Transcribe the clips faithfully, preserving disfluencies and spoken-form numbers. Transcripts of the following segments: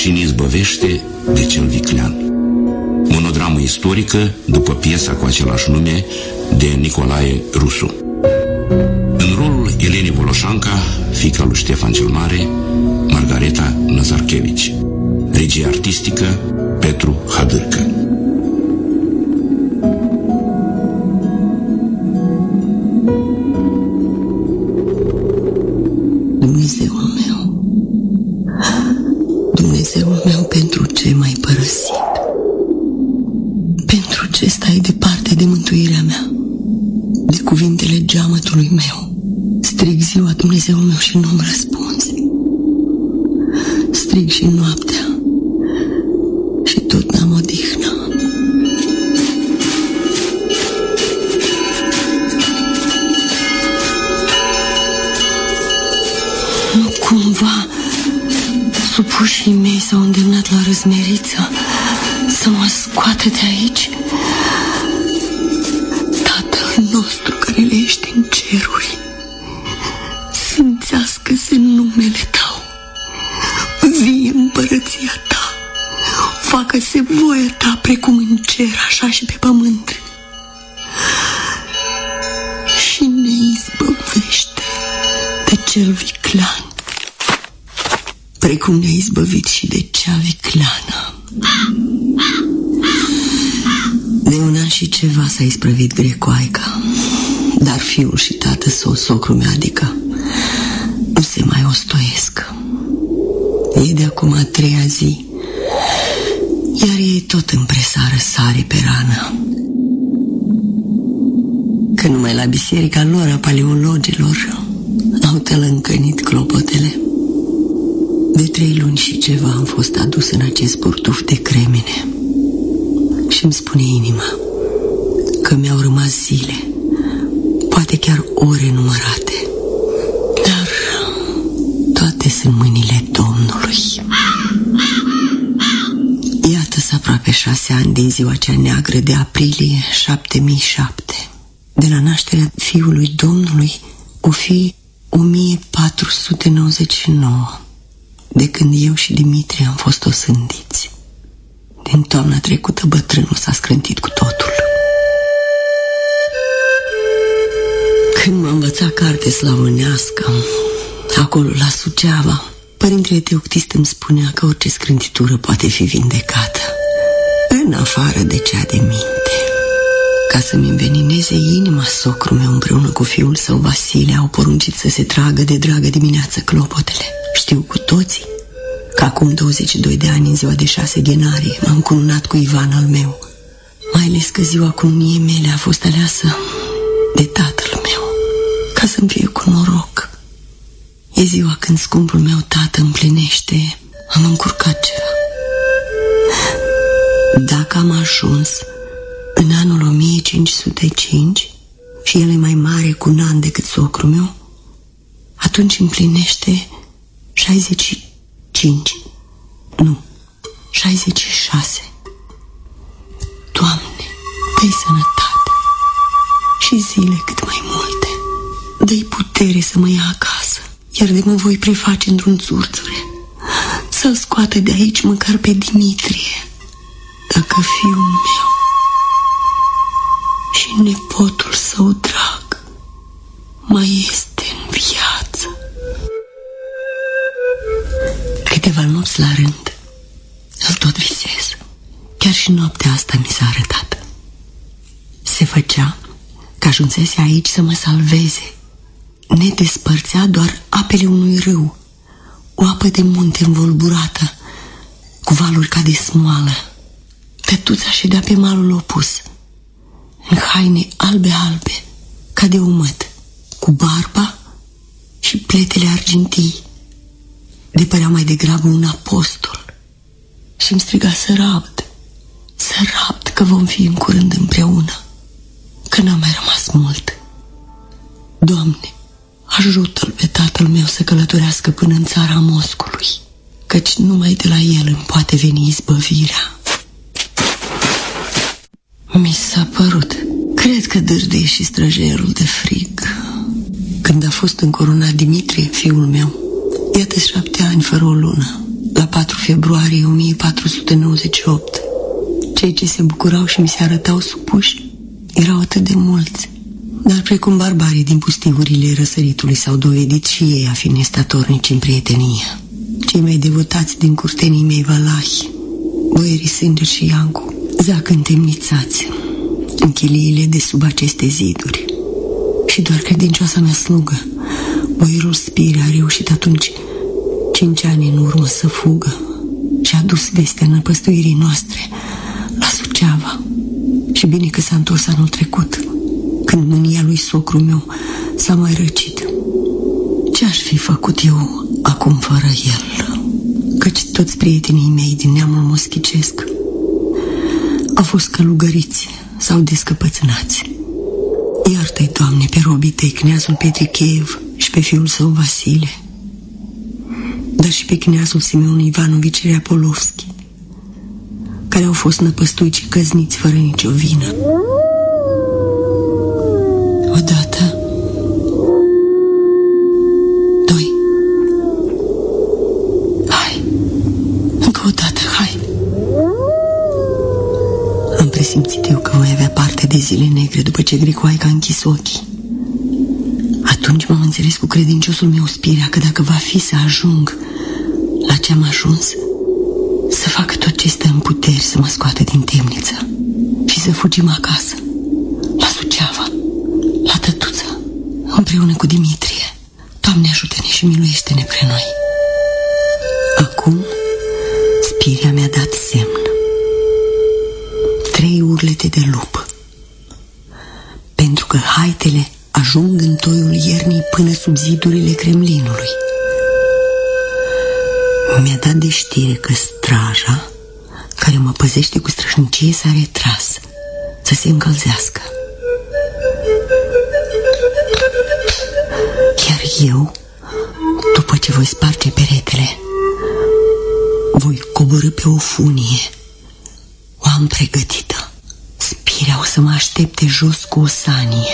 și ne izbăvește de cel viclean. Monodramă istorică după piesa cu același nume de Nicolae Rusu. În rolul Elenei Voloșanca, fiica lui Ștefan cel Mare, Margareta Nazarkevici. Regie artistică Petru Hadârcă. Dumnezeul meu, Dumnezeul meu, pentru ce m-ai părăsit? Pentru ce stai departe de mântuirea mea, de cuvintele geamătului meu? Strig ziua, Dumnezeul meu, și nu-mi răspunzi. Strig și noaptea și tot n-am odihnă. Nu cumva supușii mei s-au îndemnat la răzmeriță să mă scoată de aici? Tatăl nostru care le ești în ceruri, sfințească-se numele Tău, vie împărăția Ta, facă-se voia Ta precum în cer, așa și pe pământ, și ne izbăvește de cel viclean, precum ne-a izbăvit și de cea vicleană. De un an și ceva s-a isprăvit grecoaica, dar fiul și tată său, socru meu, adică, nu se mai ostoiesc. E de acum a treia zi, iar ei tot împresară sare pe rană. Că numai la biserica lor, a paleologilor, au tălâncănit clopotele. De trei luni și ceva am fost adus în acest purtuf de cremene și îmi spune inima că mi-au rămas zile, poate chiar ore numărate, dar toate sunt mâinile Domnului. Iată-s aproape șase ani din ziua cea neagră de aprilie șapte mii șapte. De la nașterea Fiului Domnului o fi o mie patru sute nouăzeci și nouă, de când eu și Dimitrie am fost osândiți. Din toamna trecută bătrânul s-a scrântit cu totul. Când m-a învățat carte slavănească, acolo la Suceava, părintele Teoctist îmi spunea că orice scrântitură poate fi vindecată, în afară de cea de minte. Ca să-mi învenineze inima, socrul meu împreună cu fiul său Vasile au poruncit să se tragă de dragă dimineață clopotele. Știu cu toții că acum douăzeci și doi de ani, în ziua de șase ghenarie, m-am cununat cu Ivan al meu, mai ales că ziua cununiei mele a fost aleasă de tatăl meu, ca să-mi fie cu noroc. E ziua când scumpul meu tată împlinește, am încurcat ceva. Dacă am ajuns în anul o mie cinci sute cinci și el e mai mare cu un an decât socrul meu, atunci împlinește șaizeci și cinci, nu, șaizeci și șase. Doamne, dă-i sănătate și zile cât mai multe. Dă-i putere să mă ia acasă, iar de mă voi preface într-un țurțure, să-l scoată de aici măcar pe Dimitrie, dacă fiul meu și nepotul său drag mai este în viață. Câteva nopți la rând îl tot visez. Chiar și noaptea asta mi s-a arătat. Se făcea că ajunsese aici să mă salveze. Ne despărțea doar apele unui râu, o apă de munte învolburată, cu valuri ca de smoală. Tătuța ședea pe malul opus, în haine albe-albe, ca de omăt, cu barba și pletele argintii. De părea mai degrabă un apostol și îmi striga să rabd, să rabd, că vom fi în curând împreună, că n-a mai rămas mult. Doamne, ajută-l pe tatăl meu să călătorească până în țara Moscului, căci numai de la el îmi poate veni izbăvirea. Mi s-a părut, cred că dârdie și străjerul de frig, când a fost încorunat Dimitrie, fiul meu, iată șapte ani fără o lună, la patru februarie o mie patru sute nouăzeci și opt. Cei ce se bucurau și mi se arătau supuși erau atât de mulți, dar precum barbarii din pustiurile răsăritului s-au dovedit și ei a fi nestatornici în prietenie. Cei mai devotați din curtenii mei valahi, boierii Sânger și Iancu, zac întemnițați în chiliile de sub aceste ziduri. Și doar credincioasa mea slugă, boierul Spirea, a reușit atunci, cinci ani în urmă, să fugă și a dus vestea năpăstuirii noastre la Suceava. Și bine că s-a întors anul trecut, când mânia lui socru meu s-a mai răcit. Ce-aș fi făcut eu acum fără el? Căci toți prietenii mei din neamul moschicesc au fost călugăriți sau descăpățânați. Iartă-i, Doamne, pe robii tăi, kneazul Petricheev și pe fiul său Vasile, dar și pe kneazul Simeon Ivanovici Reapolovski, care au fost năpăstuiți și căzniți fără nicio vină. Odată, doi, hai, încă o dată, hai. Am presimțit eu că voi avea parte de zile negre după ce Gricoaica a închis ochii. Atunci m-am înțeles cu credinciosul meu Spirea că dacă va fi să ajung la ce am ajuns, să facă tot ce stă în puteri să mă scoată din temniță și să fugim acasă, la Suceava, la tătuță, împreună cu Dimitrie. Doamne, ajută-ne și miluiește-ne pre noi. Acum Spirea mi-a dat semn. Trei urlete de lup, pentru că haitele ajung în toiul iernii până sub zidurile Kremlinului. Mi-a dat de știre că straja care mă păzește cu strășnicie s-a retras să se încălzească. Iar eu, după ce voi sparge peretele, voi coborî pe o funie. O am pregătită. Spirea o să mă aștepte jos cu o sanie.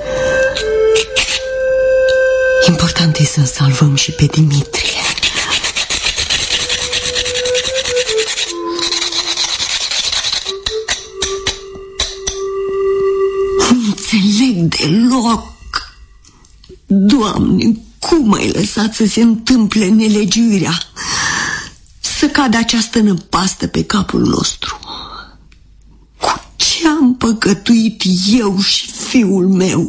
Important e să-l salvăm și pe Dimitrie. Nu înțeleg deloc. Doamne, cum ai lăsat să se întâmple nelegiuirea? Să cadă această năpastă pe capul nostru. Cu ce am păcătuit eu și fiul meu?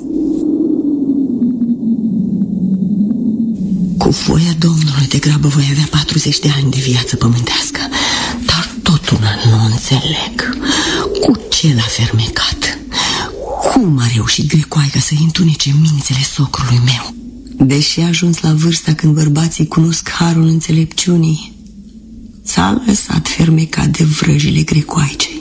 Cu voia Domnului degrabă voi avea patruzeci de ani de viață pământească, dar tot una nu înțeleg. Cu ce l-a fermecat? Cum a reușit Gricoaica să întunece mințele socrului meu? Deși a ajuns la vârsta când bărbații cunosc harul înțelepciunii, s-a lăsat fermecat de vrăjile Gricoaicei.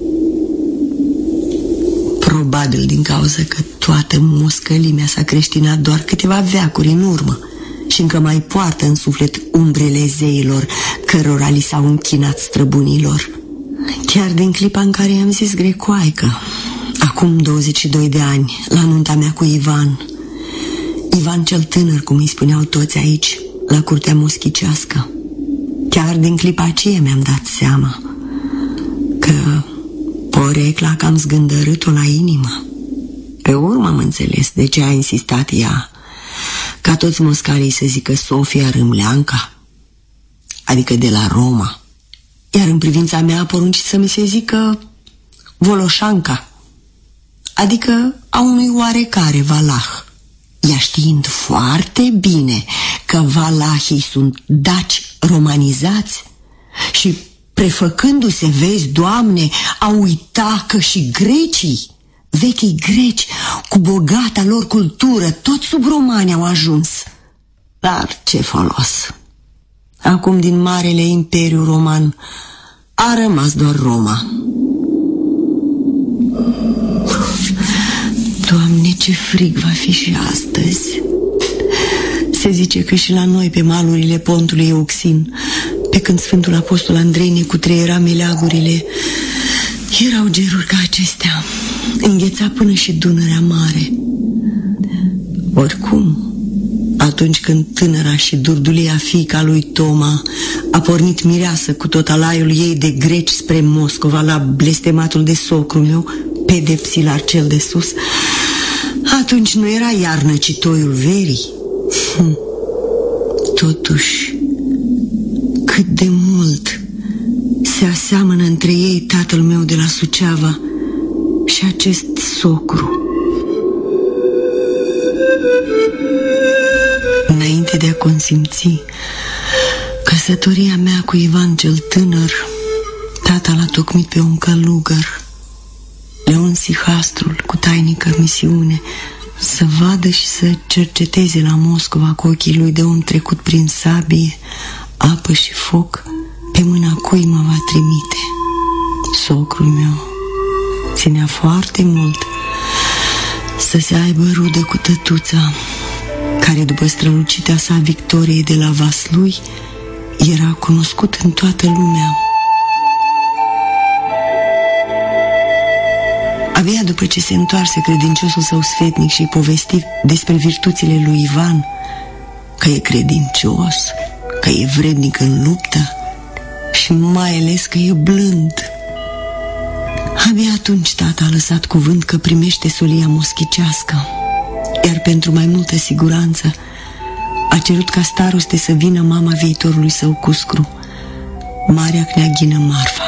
Probabil din cauza că toată moscălimea s-a creștinat doar câteva veacuri în urmă și încă mai poartă în suflet umbrele zeilor cărora li s-au închinat străbunilor. Chiar din clipa în care i-am zis Gricoaică, acum douăzeci și doi de ani, la nunta mea cu Ivan, Ivan cel tânăr, cum îi spuneau toți aici, la curtea moschicească, chiar din clipa aceea mi-am dat seama că porecla că am zgândărât-o la inimă. Pe urmă am înțeles de ce a insistat ea ca toți moscalii să zică Sofia Râmleanca, adică de la Roma, iar în privința mea a poruncit să mi se zică Voloșanca, adică a unui oarecare valah, ea știind foarte bine că valahii sunt daci romanizați și prefăcându-se, vezi, Doamne, a uita că și grecii, vechii greci, cu bogata lor cultură, tot sub romani au ajuns. Dar ce folos! Acum din marele imperiu roman a rămas doar Roma. Doamne, ce frig va fi și astăzi! Se zice că și la noi, pe malurile pontului Euxin, pe când Sfântul Apostol Andrei ne cutreiera meleagurile, erau geruri ca acestea, îngheța până și Dunărea Mare. Oricum, atunci când tânăra și durdulia fiica lui Toma A pornit mireasă cu tot alaiul ei de greci spre Moscova, la blestematul de socru meu, pedepsit la cel de sus. Atunci nu era iarnă, ci toiul verii. Hm. Totuși, cât de mult se aseamănă între ei tatăl meu de la Suceava și acest socru. Înainte de a consimți căsătoria mea cu Ivan cel tânăr, tata l-a tocmit pe un călugăr, Leon Sihastrul, cu tainică misiune, să vadă și să cerceteze la Moscova cu ochii lui de om trecut prin sabie, apă și foc, pe mâna cui mă va trimite. Socrul meu ținea foarte mult să se aibă rudă cu tătuța, care după strălucitea sa victoriei de la Vaslui era cunoscut în toată lumea. Abia după ce se întoarse credinciosul său sfetnic și-i povesti despre virtuțile lui Ivan, că e credincios, că e vrednic în luptă și mai ales că e blând, abia atunci tata a lăsat cuvânt că primește solia moschicească, iar pentru mai multă siguranță a cerut ca staroste să vină mama viitorului său cuscru, Marea Kneaghină Marfa.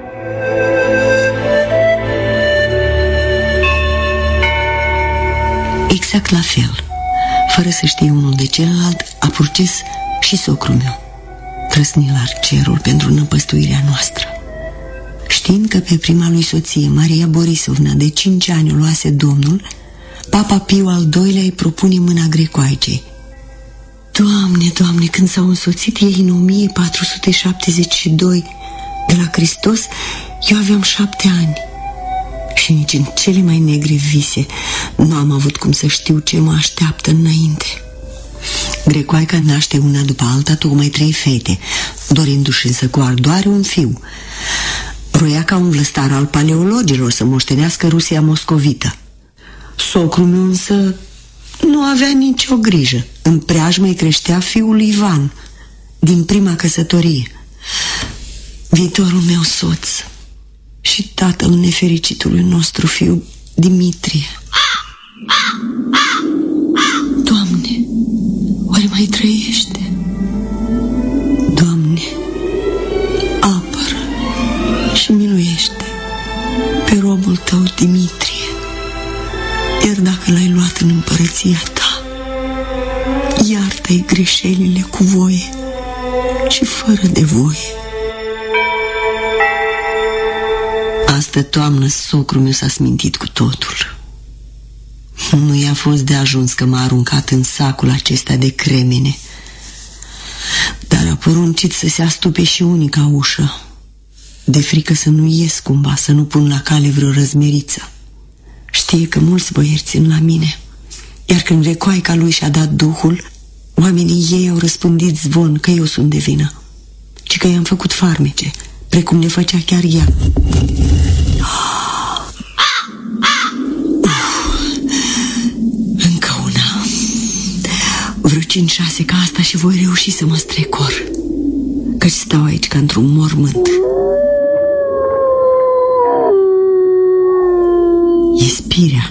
Exact la fel, fără să știe unul de celălalt, a purces și socrul meu, trăsni la cerul pentru năpăstuirea noastră. Știind că pe prima lui soție, Maria Borisovna, de cinci ani o luase Domnul, Papa Piu al doilea îi propune mâna grecoaicei. Doamne, Doamne, când s-au însoțit ei în o mie patru sute șaptezeci și doi de la Hristos, eu aveam șapte ani. Și nici în cele mai negre vise nu am avut cum să știu ce mă așteaptă înainte. Grecoaica naște una după alta tocmai trei fete, dorindu-și însă cu ardoare un fiu. Roia ca un vlăstar al paleologilor să moștenească Rusia moscovită. Socrul meu însă nu avea nicio grijă. În preajmă îi creștea fiul Ivan, din prima căsătorie, viitorul meu soț și tatăl nefericitului nostru fiu Dimitrie. Doamne, oare mai trăiește? Doamne, apără și miluiește pe robul tău Dimitrie, iar dacă l-ai luat în împărăția ta, iartă-i greșelile cu voie și fără de voie. Astă toamnă socrul meu s-a smintit cu totul. Nu i-a fost de ajuns că m-a aruncat în sacul acesta de cremene, dar a poruncit să se astupe și unica ușă, de frică să nu ies cumva, să nu pun la cale vreo răzmeriță. Știe că mulți băieri țin la mine, iar când recoaica lui și-a dat duhul, oamenii ei au răspândit zvon că eu sunt de vină, ci că i-am făcut farmece, precum ne făcea chiar ea. Încă una. Vreo cinci-șase ca asta și voi reuși să mă strecor, căci stau aici ca într-un mormânt. E spirea.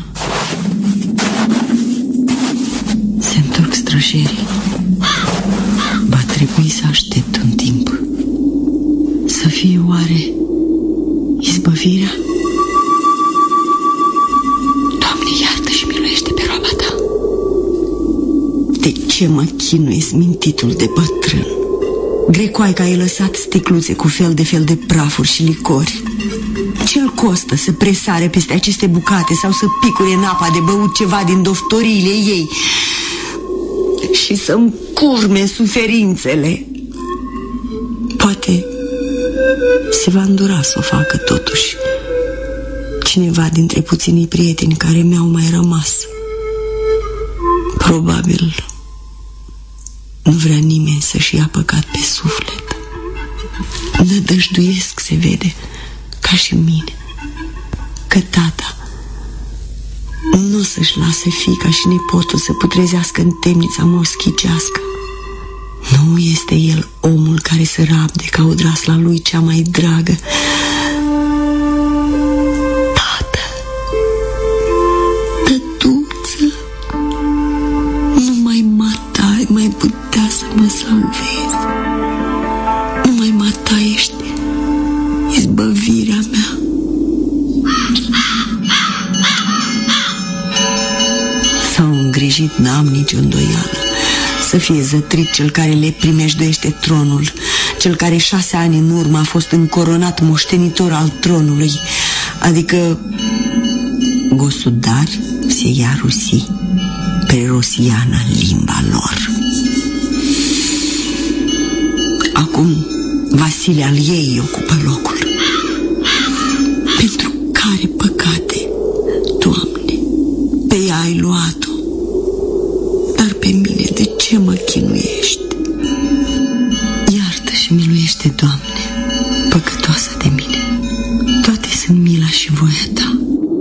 Se întorc strășerii. Va trebui să aștept un timp. Să fie oare izbăvirea? Doamne, iartă și miluiește pe roaba ta. De ce mă chinuie smintitul de bătrân? Grecoaica a lăsat sticluțe cu fel de fel de prafuri și licori. Ce-l costă să presare peste aceste bucate sau să picure în apa de băut ceva din doftoriile ei și să-mi curme suferințele? Poate se va îndura să o facă totuși cineva dintre puținii prieteni care mi-au mai rămas. Probabil nu vrea nimeni să-și ia păcat pe suflet. Nădăjduiesc, se vede, ca și mine, că tata nu o să-și lase fiica și nepotul să putrezească în temnița moschicească. Nu, Nu este el omul care se rabde ca odrasla lui cea mai dragă. Tată, tătuță, numai mata ai mai putea să mă salvezi. Numai mata ești izbăvirea mea. S-au îngrijit, n-am nicio îndoială, să fie zătrit cel care le primejduiește tronul, cel care șase ani în urmă a fost încoronat moștenitor al tronului, adică Gosudar se ia Rusi, pe rosiană limba lor. Acum Vasile al ei ocupă locul. Pentru care păcate, Doamne, pe ea ai luat-o, dar pe mine de ce mă chinuiești? Iartă și miluiește, Doamne, păcătoasă de mine. Toate sunt mila și voia Ta.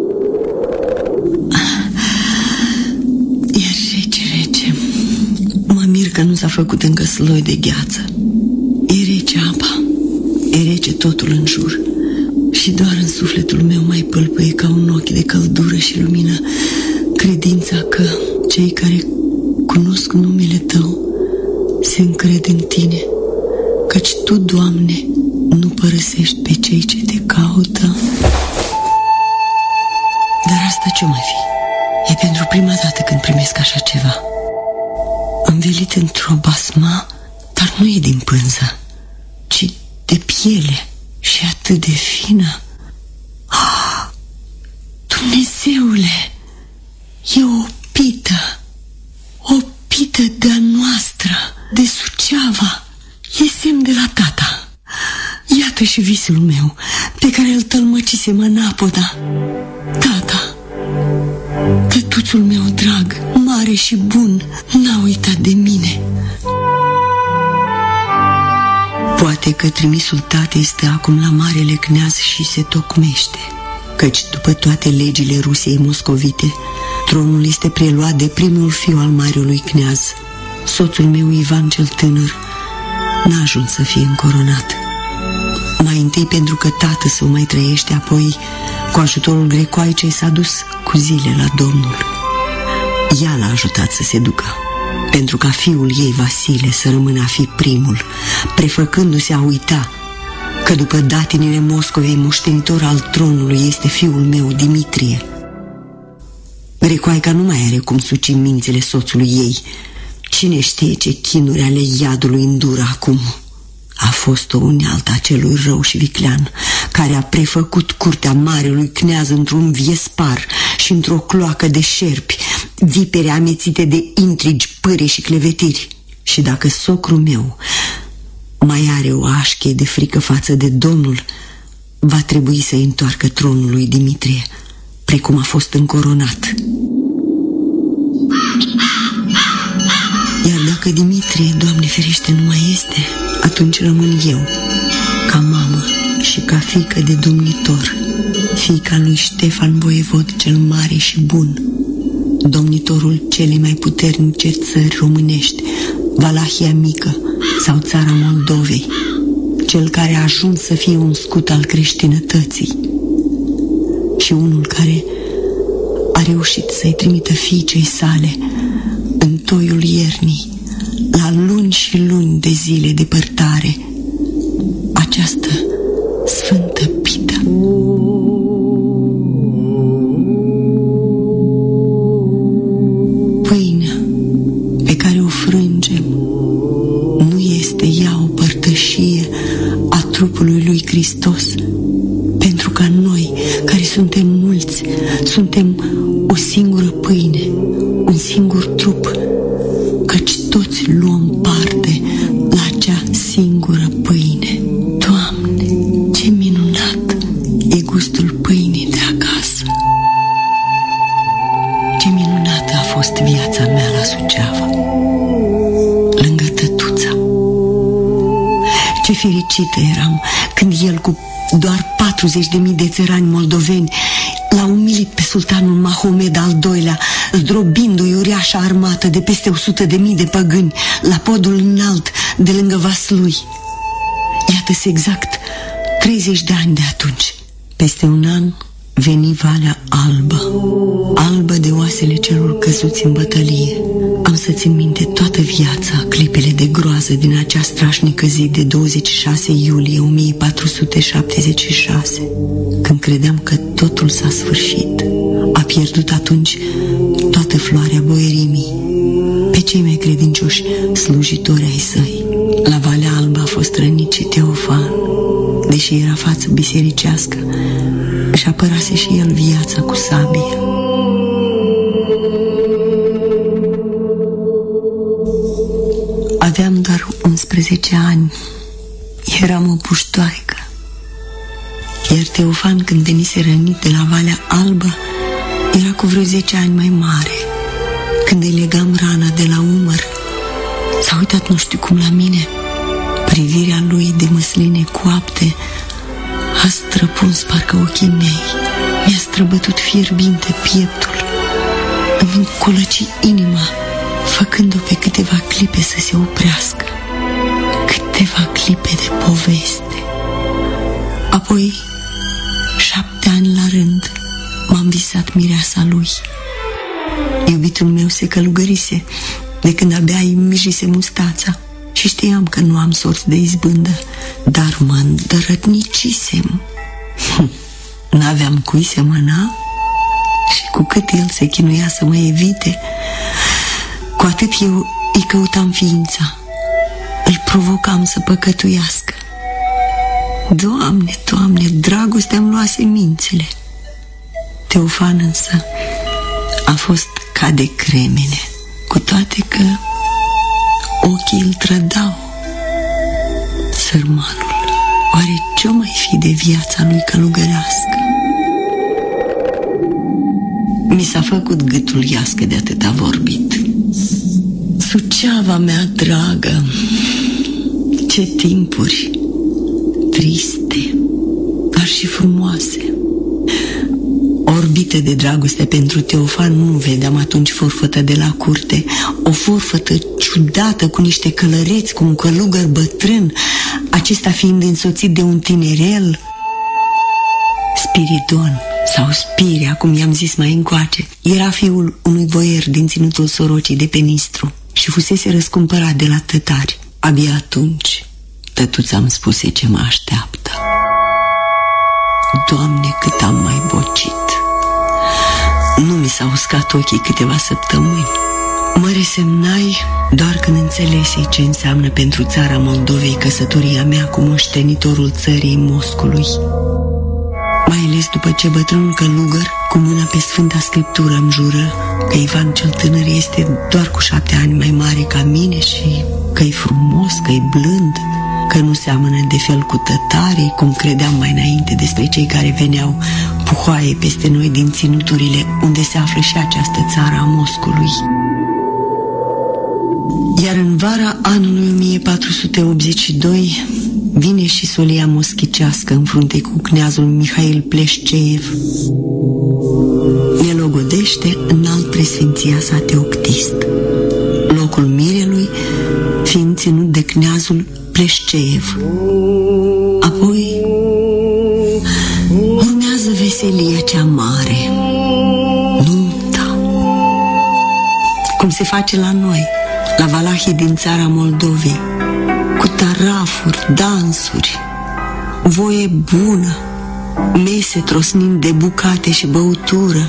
E rece, rece. Mă mir că nu s-a făcut încă sloi de gheață. E rece apa, e rece totul în jur. Și doar în sufletul meu mai pâlpâie ca un ochi de căldură și lumină credința că cei care cunosc numele Tău se încred în Tine, căci Tu, Doamne, nu părăsești pe cei ce Te caută. Dar asta ce mai fi? E pentru prima dată când primesc așa ceva. Învelit într-o basma, dar nu e din pânză, ci de piele și atât de fină. Ah, Dumnezeule, e o pită, o pită de-a noastră, de Suceava, e semn de la tata. Iată și visul meu, pe care îl tălmăcisem în apoda. Tata, tătuțul meu drag, mare și bun, n-a uitat de mine. Poate că trimisul tatei stă acum la marele cneaz și se tocmește, căci după toate legile Rusiei moscovite, tronul este preluat de primul fiu al marelui cneaz. Soțul meu, Ivan cel tânăr, n-a ajuns să fie încoronat. Mai întâi pentru că tată său mai trăiește, apoi cu ajutorul grecoaicei s-a dus cu zile la Domnul. Ea l-a ajutat să se ducă, pentru ca fiul ei, Vasile, să rămână a fi primul, prefăcându-se a uita că după datinile Moscovei, moștenitor al tronului este fiul meu, Dimitrie. Grecoaica nu mai are cum suci mințile soțului ei. Cine știe ce chinuri ale iadului îndură acum. A fost o unealtă a celui rău și viclean, care a prefăcut curtea marelui cneaz într-un viespar și într-o cloacă de șerpi, vipere amețite de intrigi, pâre și clevetiri. Și dacă socrul meu mai are o așche de frică față de Domnul, va trebui să-i întoarcă tronul lui Dimitrie, precum a fost încoronat. Iar dacă Dimitrie, Doamne ferește, nu mai este, atunci rămân eu, ca mamă și ca fiică de domnitor, fiica lui Ștefan voievod cel mare și bun, domnitorul celei mai puternice țări românești, Valahia Mică sau țara Moldovei, cel care a ajuns să fie un scut al creștinătății și unul care a reușit să-i trimită fiicei sale în toiul iernii, la luni și luni de zile depărtare, această sfântă pită. Pâinea pe care o frângem nu este ea o părtășie a trupului lui Hristos, pentru ca noi, care suntem mulți, suntem o singură pâine, un singur trup, căci toți luăm parte la acea singură pâine. Doamne, ce minunat e gustul pâinii de acasă! Ce minunată a fost viața mea la Suceava, lângă tătuța! Ce fericită eram când el, cu doar patruzeci de mii de țărani moldoveni, l-a umilit pe sultanul Mahomed al doilea, zdrobindu-i uriașa armată de peste o sută de mii de păgâni la podul înalt de lângă Vaslui. Iată-se exact treizeci de ani de atunci. Peste un an veni Valea Albă, albă de oasele celor căzuți în bătălie. Am să țin minte toată viața clipele de groază din acea strașnică zi de douăzeci și șase iulie o mie patru sute șaptezeci și șase, când credeam că totul s-a sfârșit. A pierdut atunci toată floarea boierimii, pe cei mai credincioși slujitori ai săi. La Valea Albă a fost rănit și Teofan. Deși era față bisericească, își apărase și el viața cu sabie. Aveam doar unsprezece ani, eram o puștoaică. Iar Teofan, când venise rănit de la Valea Albă, era cu vreo zece ani mai mare. Când îi legam rana de la umăr, s-a uitat nu știu cum la mine. Privirea lui de măsline coapte a străpuns parcă ochii mei. Mi-a străbătut fierbinte pieptul, îmi încolăci inima, făcând-o pe câteva clipe să se oprească. Câteva clipe de poveste. Apoi, șapte ani la rând, m-am visat mireasa lui. Iubitul meu se călugărise de când abia îi mijise mustața și știam că nu am sorți de izbândă, dar mă îndărătnicisem. N-aveam cui semăna și cu cât el se chinuia să mă evite, cu atât eu îi căutam ființa, îl provocam să păcătuiască. Doamne, Doamne, dragostea-mi luase mințile. Teofan însă a fost ca de cremene, cu toate că ochii îl trădau. Sărmanul, oare ce-o mai fi de viața lui călugărească? Mi s-a făcut gâtul iască de atâta vorbit. Suceava mea dragă, ce timpuri triste, dar și frumoase. Orbită de dragoste pentru Teofan, nu vedeam atunci forfătă de la curte, o forfătă ciudată cu niște călăreți, cu un călugăr bătrân, acesta fiind însoțit de un tinerel. Spiridon, sau Spiria, cum i-am zis mai încoace, era fiul unui boier din ținutul Sorocii de pe Nistru și fusese răscumpărat de la tătari. Abia atunci tătuța îmi spuse ce mă așteaptă. Doamne, cât am mai bocit! Nu mi s-au uscat ochii câteva săptămâni. Mă resemnai doar când înțelesei ce înseamnă pentru țara Moldovei căsătoria mea cu moștenitorul țării Moscului. Mai ales după ce bătrânul călugăr, cu mâna pe Sfânta Scriptură, îmi jură că Ivan cel tânăr este doar cu șapte ani mai mare ca mine și că-i frumos, că-i blând, că nu seamănă de fel cu tătarii, cum credeam mai înainte despre cei care veneau puhoaie peste noi din ținuturile unde se află și această țară a Moscului. Iar în vara anului o mie patru sute optzeci și doi vine și solia moschicească în frunte cu kneazul Mihail Pleșceev. Ne logodește înalt presfinția sa Teoctist, locul mirelui fiind ținut de kneazul Pleșceev. Apoi urmează veselia cea mare, nunta, cum se face la noi, la valahii din țara Moldovei, cu tarafuri, dansuri, voie bună, mese trosnind de bucate și băutură.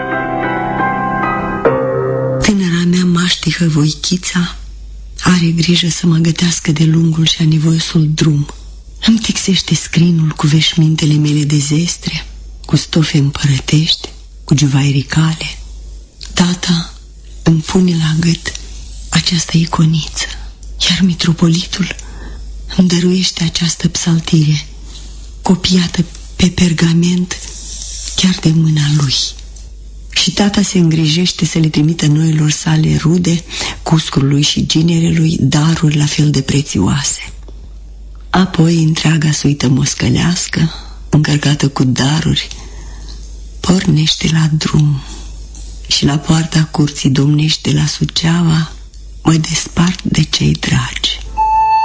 Tânăra mea maștihă voichița are grijă să mă gătească de lungul și anevoiosul drum. Îmi tixește scrinul cu veșmintele mele de zestre, cu stofe împărătești, cu juvairicale. Tata îmi pune la gât această iconiță, iar mitropolitul îmi dăruiește această psaltire, copiată pe pergament chiar de mâna lui. Și tata se îngrijește să le trimită noilor sale rude, cuscului și ginerelui, daruri la fel de prețioase. Apoi întreaga suită moscălească, încărcată cu daruri, pornește la drum și la poarta curții domnești de la Suceava mă despart de cei dragi.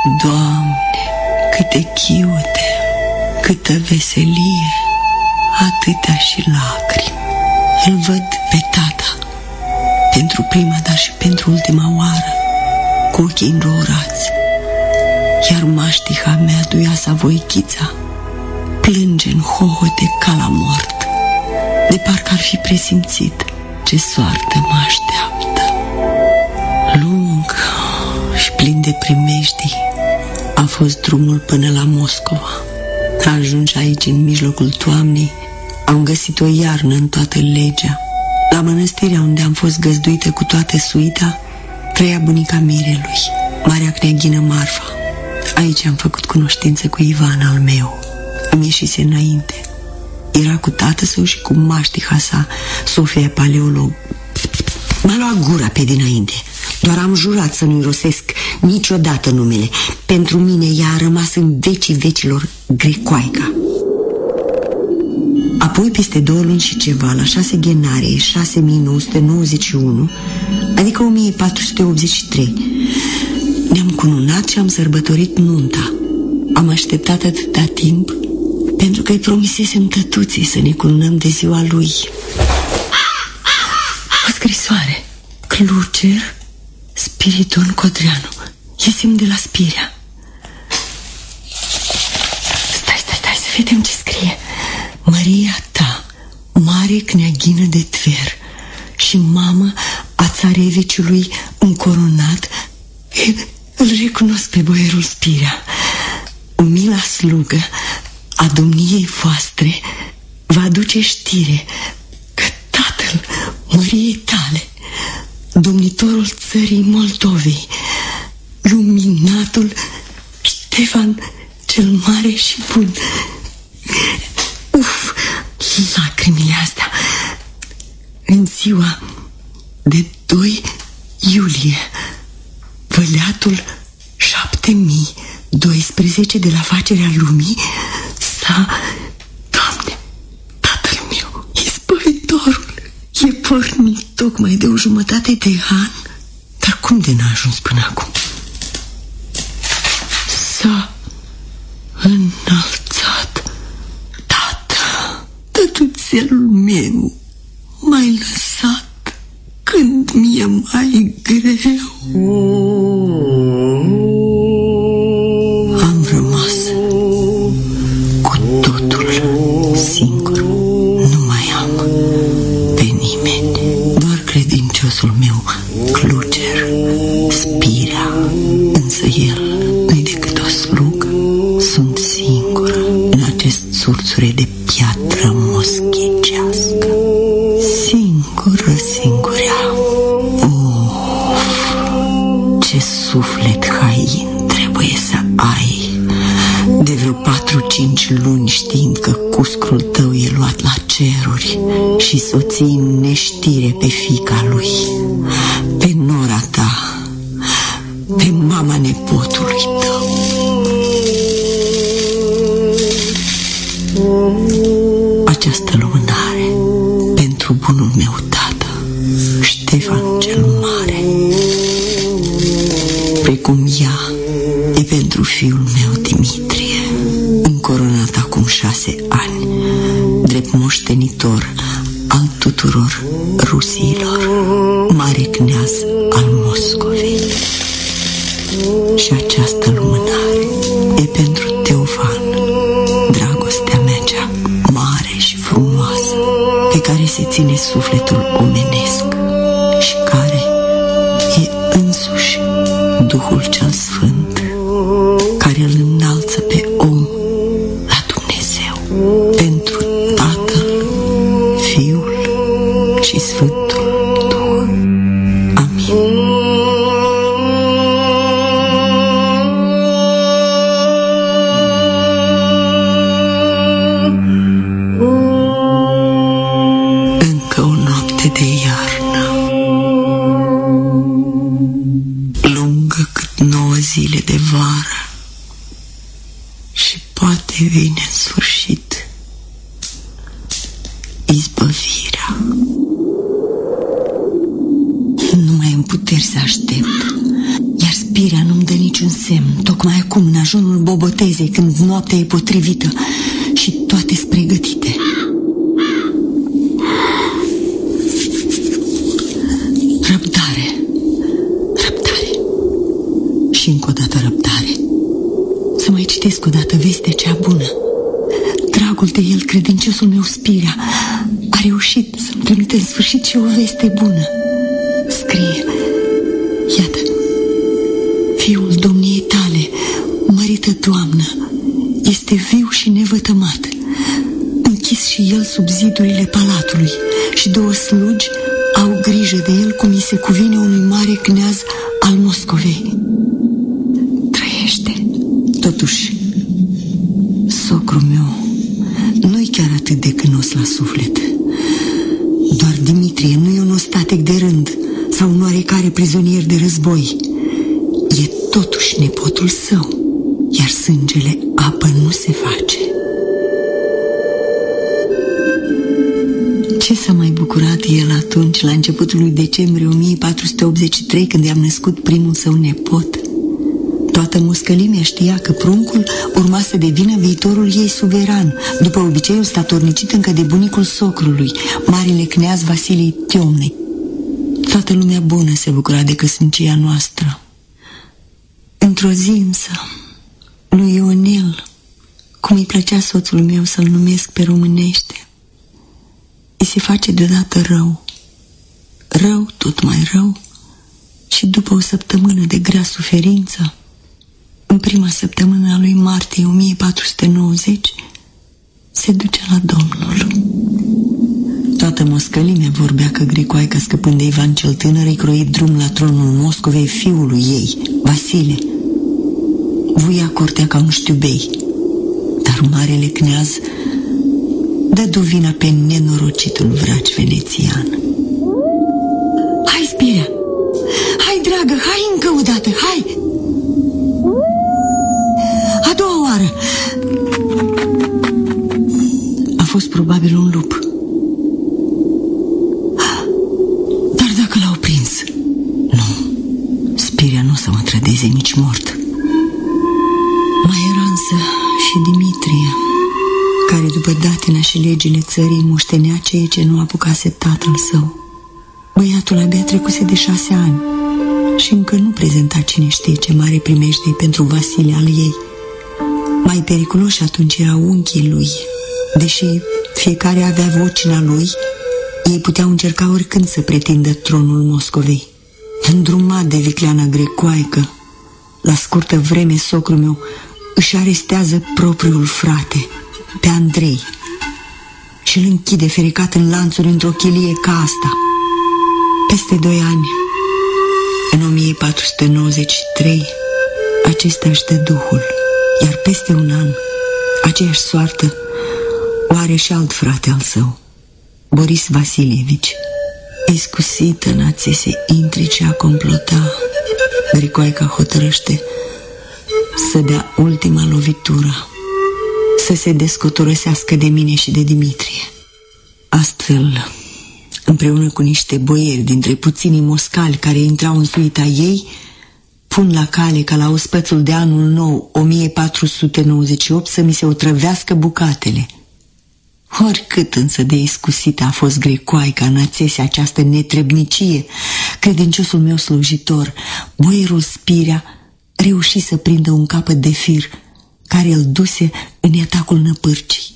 Doamne, câte chiote, câtă veselie, atâtea și lacrimi. Îl văd pe tata, pentru prima, dar și pentru ultima oară, cu ochii înrourați. Iar maștiha mea, duioasa Voichița, plânge în hohote ca la mort, de parcă ar fi presimțit ce soartă mă așteaptă. Lung și plin de primejdii a fost drumul până la Moscova. Ajungi aici, în mijlocul toamnei, am găsit o iarnă în toată legea. La mănăstirea unde am fost găzduită cu toată suita, trăia bunica Mirelui, Marea Cneaghină Marfa. Aici am făcut cunoștință cu Ivan al meu. Îmi ieșise înainte. Era cu tată său și cu maștiha sa, Sofia Paleolog. M-a luat gura pe dinainte. Doar am jurat să nu-i rostesc niciodată numele. Pentru mine ea a rămas în vecii vecilor Grecoaica. Apoi, peste două luni și ceva, la șase Ghenarie șase mii nouă sute nouăzeci și unu, adică o mie patru sute optzeci și trei, ne-am cununat și am sărbătorit nunta. Am așteptat atâta timp pentru că îi promisesem tătuții să ne cununăm de ziua lui. O scrisoare. Clucer, Spiridon Codreanu. Iesim de la Spirea. Stai, stai, stai să vedem ce scrie. Maria ta, Mare Cneaghină de Tver și mamă a țareviciului încoronat. Îl recunosc pe boierul Spirea. Umila slugă a domniei voastre va aduce știre că tatăl măriei tale, domnitorul țării Moldovei, luminatul Ștefan cel Mare și Bun. Uf, lacrimile astea. În ziua de doi iulie, văleatul șapte mii doisprezece de la facerea lumii s-a... Doamne, tatăl meu, izbăvitorul, e pornit tocmai de o jumătate de an. Dar cum de n-a ajuns până acum? S-a înălțat. Tată, tătuțelul meu, m-ai lăsat când mi-e mai greu. Am rămas cu totul singur. Nu mai am pe nimeni, doar credinciosul meu Clucer, Spirea. Însă el nu-i decât o slugă. Sunt singură în acest surțure de piatră moschicească. Singură, singurea. Of, ce suflet hain trebuie să ai. De vreo patru-cinci luni, știind că cuscrul tău e luat la ceruri și soții în neștire pe fiica lui, pe nora ta, pe mama nepotului tău. Această lumânare pentru bunul meu tată, Ștefan cel Mare, precum ea e pentru fiul meu Dimitrie, încoronat acum șase ani, drept moștenitor al tuturor Rusiilor, mare kneaz al Moscovei. Și această lumânare e pentru Teofan, dragostea mea cea mare și frumoasă, pe care se ține sufletul omenesc și care e însuși Duhul cel Sfânt, care îl înalță pe om la Dumnezeu, pentru Tatăl, Fiul și Sfântul Duh. Amin. Încă o noapte de iarnă, lungă cât nouă zile de vară, și poate vine în sfârșit izbăvirea. Nu mai am puteri să aștept, iar Dar Spirea nu-mi dă niciun semn, tocmai acum, în ajunul bobotezei, când noaptea e potrivită și toate sunt pregătite. Răbdare, răbdare și încă o dată răbdare. Să mai citesc o dată vestea cea bună. Dragul de el, credinciosul meu Spirea, a reușit să-mi trimite în sfârșit și o veste bună. Scrie: iată, fiul domniei tale, mărită Doamnă, este viu și nevătămat, închis și el sub zidurile palatului, și două slugi au grijă de el cum îi se cuvine unui mare kneaz al Moscovei. Trăiește. Totuși, socrul meu nu-i chiar atât de cănos la suflet. Doar Dimitrie nu e un ostatec de rând sau un oarecare prizonier de război. E totuși nepotul său, iar sângele apă nu se face. Ce s-a mai bucurat el atunci, la începutul lui decembrie o mie patru sute optzeci și trei, când i-am născut primul său nepot? Toată muscălimea știa că pruncul urma să devină viitorul ei suveran, după obiceiul statornicit încă de bunicul socrului, marele kneaz Vasilii Tiomnei. Toată lumea bună se bucura de căsnicia noastră. Într-o zi însă, lui Ionel, cum îi plăcea soțul meu să-l numesc pe românește, îi se face deodată rău, rău, tot mai rău, și după o săptămână de grea suferință, în prima săptămână a lui martie o mie patru sute nouăzeci, se duce la Domnul. Toată moscălimea vorbea că Gricoaica, scăpând de Ivan cel Tânăr, îi croi drum la tronul Moscovei fiului ei, Vasile. Vuia cortea ca un știubei, dar marele kneaz dădu vina pe nenorocitul vraci venețian. Hai, Spirea! Hai, dragă, hai încă o dată, hai! A doua oară! A fost probabil un lup. Dar dacă l-au prins, nu, Spirea nu o să mă trădeze nici mort. Mai era însă și Dimitrie, care după datina și legile țării moștenea ceea ce nu apucase tatăl său. Băiatul abia trecuse de șase ani și încă nu prezenta cine știe ce mare primejdie pentru Vasile al ei. Mai periculoși atunci erau unchii lui. Deși fiecare avea vocina lui, ei puteau încerca oricând să pretindă tronul Moscovei. Îndrumat de vicleana Gricoaică, la scurtă vreme socrul meu își arestează propriul frate, pe Andrei, și îl închide fericat în lanțuri într-o chilie ca asta. Peste doi ani, în o mie patru sute nouăzeci și trei, acesta își dă duhul, iar peste un an, aceeași soartă o are și alt frate al său, Boris Vasilievici. Iscusită în a ți se intrice a complota, Gricoaica hotărăște să dea ultima lovitură, să se descotorosească de mine și de Dimitrie. Astfel, împreună cu niște boieri dintre puținii moscali care intrau în suita ei, pun la cale ca la ospățul de anul nou o mie patru sute nouăzeci și opt să mi se otrăvească bucatele. Oricât însă de iscusită a fost Gricoaica în a țese această netrebnicie, credinciosul meu slujitor, boierul Spirea, reuși să prindă un capăt de fir care îl duse în atacul năpârcii.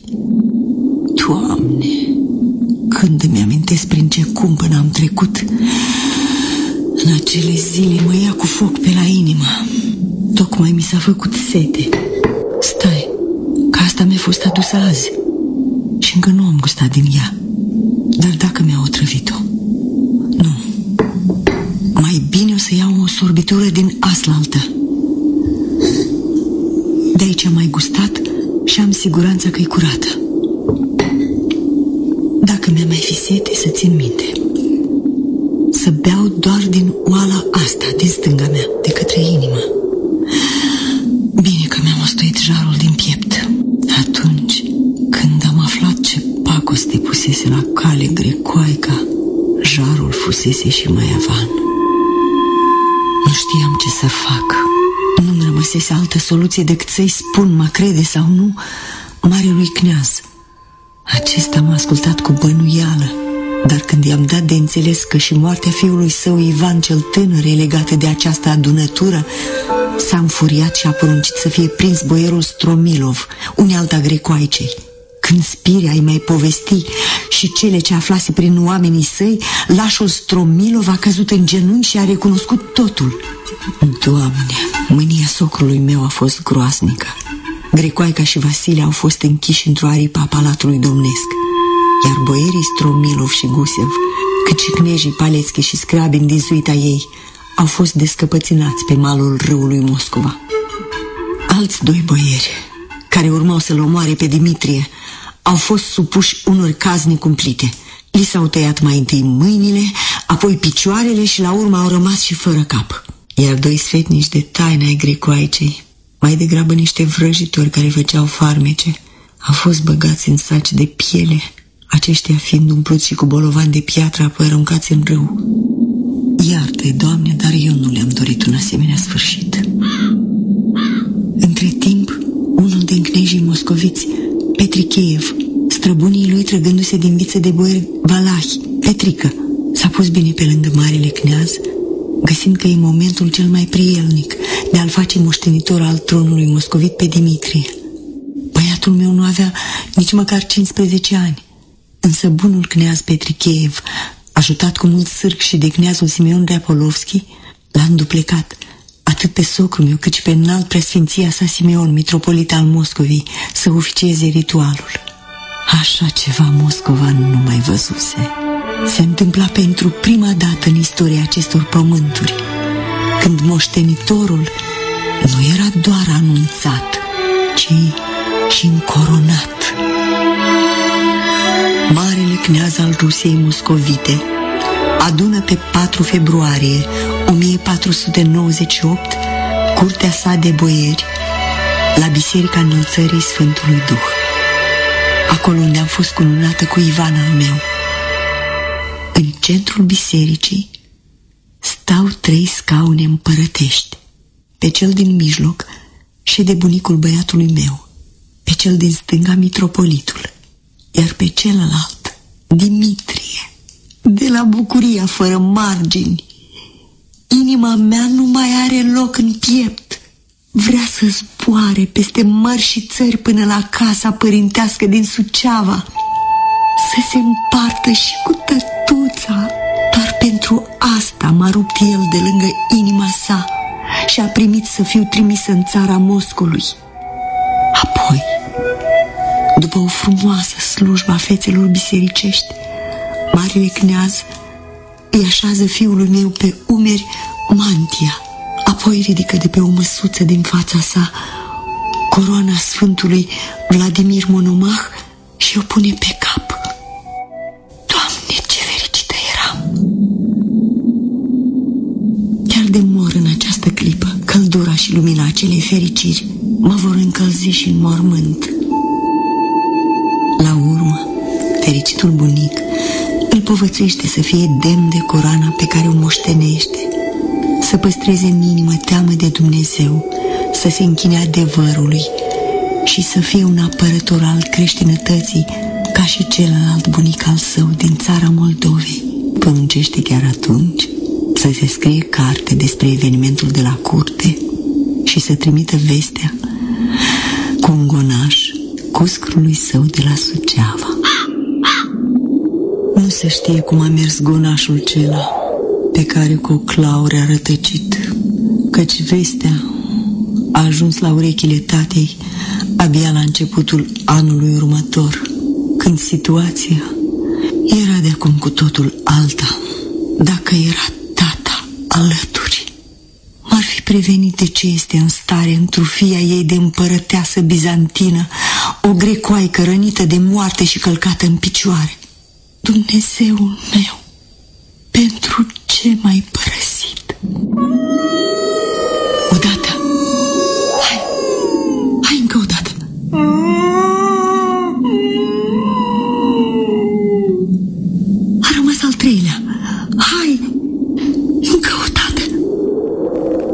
Doamne, când îmi amintesc prin ce cumpănă am trecut, în acele zile mă ia cu foc pe la inimă. Tocmai mi s-a făcut sete. Stai, că asta mi-a fost adusă azi și încă nu am gustat din ea. Dar dacă mi-a otrăvit-o, nu, mai bine o să iau o sorbitură din aslaltă. De aici am mai gustat și am siguranța că e curată. Dacă mi-a mai fi sete, să țin minte, să beau doar din oala asta, din stânga mea, de către inimă. Bine că mi-am ostoit jarul din piept. Atunci când am aflat ce pacoste pusese la cale Gricoaica, jarul fusese și mai avan. Nu știam ce să fac. Nu-mi rămăsese altă soluție decât să-i spun, mă crede sau nu, marelui Kneaz. Acesta m-a ascultat cu bănuială, dar când i-am dat de înțeles că și moartea fiului său Ivan cel tânăr e legată de această adunătură, s-a înfuriat și a poruncit să fie prins boierul Stromilov, unealta Grecoaicei. Când Spirea îi mai povesti și cele ce aflase prin oamenii săi, lașul Stromilov a căzut în genunchi și a recunoscut totul. Doamne, mânia socrului meu a fost groaznică. Grecoaica și Vasile au fost închiși într-o aripă a palatului domnesc, iar boierii Stromilov și Gusev, cât și knejii Palețchi și Scrabin din suita ei, au fost descăpățânați pe malul râului Moscova. Alți doi boieri, care urmau să-l omoare pe Dimitrie, au fost supuși unor cazni cumplite. Li s-au tăiat mai întâi mâinile, apoi picioarele și la urmă au rămas și fără cap. Iar doi sfetnici de taină ai Grecoaicei, mai degrabă niște vrăjitori care făceau farmece, au fost băgați în saci de piele, aceștia fiind umpluți și cu bolovani de piatră, apoi aruncați în râu. Iartă-i, Doamne, dar eu nu le-am dorit un asemenea sfârșit. Între timp, unul din knejii moscoviți, Petricheev, străbunii lui trăgându-se din viță de boieri valahi, Petrică, s-a pus bine pe lângă marele Kneaz, găsind că e momentul cel mai prielnic de a-l face moștenitor al tronului moscovit pe Dimitrie. Băiatul meu nu avea nici măcar cincisprezece ani, însă bunul Kneaz Petricheev, ajutat cu mult sârg și de Kneazul Simeon Reapolovski, l-a înduplecat atât pe socrul meu cât și pe înalt preasfinția sa Simeon, mitropolit al Moscovei, să oficieze ritualul. Așa ceva Moscova nu mai văzuse. Se întâmpla pentru prima dată în istoria acestor pământuri, când moștenitorul nu era doar anunțat, ci și încoronat. Marele Kneaz al Rusiei moscovite adună pe patru februarie o mie patru sute nouăzeci și opt curtea sa de boieri la Biserica Înălțării Sfântului Duh, acolo unde am fost cununată cu Ivan al meu. În centrul bisericii stau trei scaune împărătești. Pe cel din mijloc șede bunicul băiatului meu, pe cel din stânga mitropolitul, iar pe celălalt Dimitrie. De la bucuria fără margini, inima mea nu mai are loc în piept. Vrea să zboare peste mări și țări până la casa părintească din Suceava, să se împartă și cu tătuța. Doar pentru asta m-a rupt el de lângă inima sa și a primit să fiu trimisă în țara Moscului. Apoi, după o frumoasă slujbă a fețelor bisericești, marele Kneaz îi așează fiului meu pe umeri mantia, apoi ridică de pe o măsuță din fața sa coroana Sfântului Vladimir Monomah și o pune pe cap. Doamne, ce fericită eram! Chiar de mor în această clipă, căldura și lumina acelei fericiri mă vor încălzi și în mormânt. La urmă, fericitul bunic îl povățuiește să fie demn de coroana pe care o moștenește, să păstreze în inimă teamă de Dumnezeu, să se închine adevărului și să fie un apărător al creștinătății, ca și celălalt bunic al său din țara Moldovei. Poruncește chiar atunci să se scrie carte despre evenimentul de la curte și să trimită vestea cu un gonaș cuscrului său de la Suceava. Nu se știe cum a mers gonașul cela pe care cu o claure a rătăcit, căci vestea a ajuns la urechile tatei abia la începutul anului următor, când situația era de acum cu totul alta. Dacă era tata alături, m-ar fi prevenit de ce este în stare într-o fia ei de împărăteasă bizantină, o grecoaică rănită de moarte și călcată în picioare. Dumnezeul meu, pentru ce m-ai părăsit? Odată, hai, hai încă odată. A rămas al treilea, hai, încă odată.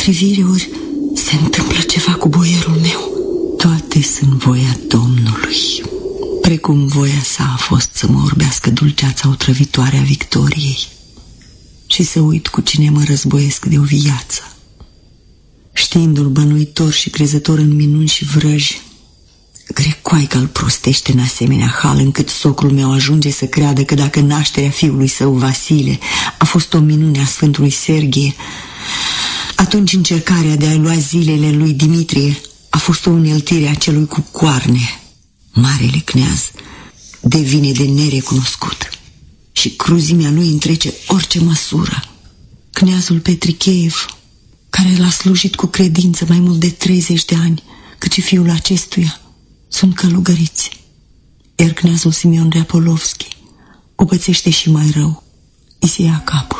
potrivire, ori se întâmplă ceva cu boierul meu. Toate sunt voia Domnului, precum voia sa a fost să mă orbească dulceața otrăvitoare a victoriei și să uit cu cine mă războiesc de o viață. Știindu-l bănuitor și crezător în minuni și vrăji, Grecoaica îl prostește în asemenea hal încât socrul meu ajunge să creadă că dacă nașterea fiului său Vasile a fost o minune a Sfântului Serghie, atunci încercarea de a-i lua zilele lui Dimitrie a fost o uneltire a celui cu coarne. Marele Kneaz devine de nerecunoscut și cruzimea lui întrece orice măsură. Kneazul Petricheev, care l-a slujit cu credință mai mult de treizeci de ani, cât și fiul acestuia, sunt călugăriți. Iar Kneazul Simeon Reapolovski o pățește și mai rău, îi se ia capul.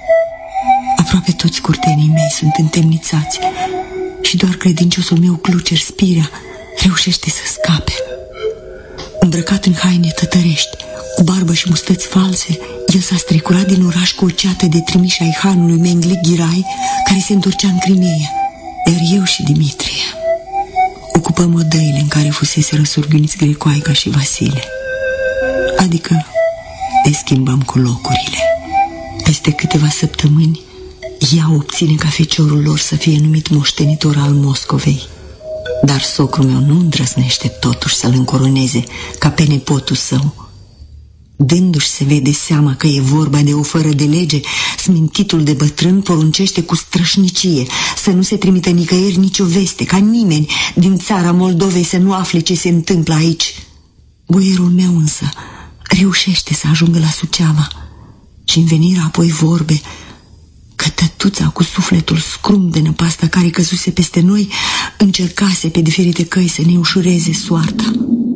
Aproape toți curtenii mei sunt întemnițați și doar credinciosul meu Clucer Spirea reușește să scape. Îmbrăcat în haine tătărești, cu barbă și mustăți false, el s-a strecurat din oraș cu o ceată de trimiși ai hanului Mengli Ghirai, care se întorcea în Crimea. Iar eu și Dimitrie ocupăm odăile în care fusese răsurghiuniți Grecoaica și Vasile, adică le schimbăm cu locurile. Peste câteva săptămâni ea obține ca feciorul lor să fie numit moștenitor al Moscovei. Dar socrul meu nu îndrăznește totuși să-l încoroneze ca pe nepotul său. Dându-și se vede seama că e vorba de o fără de lege, smintitul de bătrân poruncește cu strășnicie să nu se trimită nicăieri nicio veste, ca nimeni din țara Moldovei să nu afle ce se întâmplă aici. Boierul meu însă reușește să ajungă la Suceava și în venirea apoi vorbe că tătuța cu sufletul scrum de năpasta care căzuse peste noi încercase pe diferite căi să ne ușureze soarta.